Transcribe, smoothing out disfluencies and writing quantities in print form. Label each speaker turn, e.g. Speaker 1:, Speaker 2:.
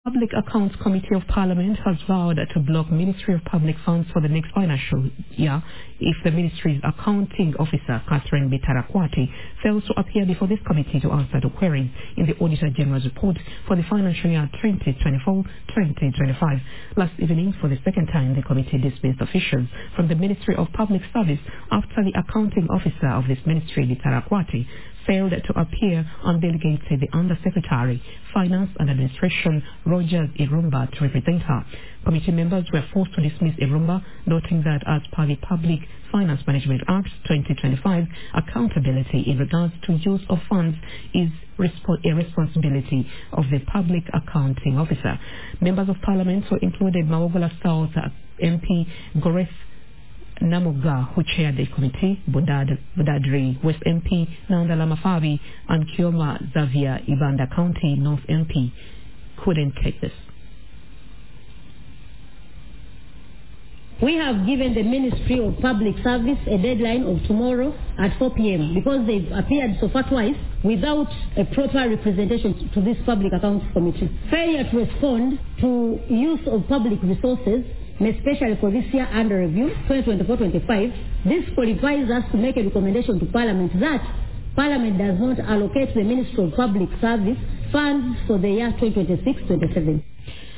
Speaker 1: Public Accounts Committee of Parliament has vowed to block Ministry of Public Funds for the next financial year if the ministry's accounting officer, Catherine Bitarakwati, fails to appear before this committee to answer to queries in the Auditor General's report for the financial year 2024-2025. Last evening, for the second time, the committee dismissed officials from the Ministry of Public Service after the accounting officer of this ministry, Bitarakwati, failed to appear and delegated the Undersecretary, Finance and Administration, Rogers Irumba, to represent her. Committee members were forced to dismiss Irumba, noting that as per the Public Finance Management Act 2025, accountability in regards to use of funds is a responsibility of the Public Accounting Officer. Members of Parliament who included Mawogola South MP Goreth Namuga, who chaired the committee, Budadri West MP Nandala Mafabi, and Kioma Xavier Ibanda County North MP, couldn't take this.
Speaker 2: We have given the Ministry of Public Service a deadline of tomorrow at 4 p.m. because they've appeared so far twice without a proper representation to this Public Accounts Committee. Failure to respond to use of public resources, especially for this year under review, 2024-25, this qualifies us to make a recommendation to Parliament that Parliament does not allocate the Ministry of Public Service funds for the year 2026-27.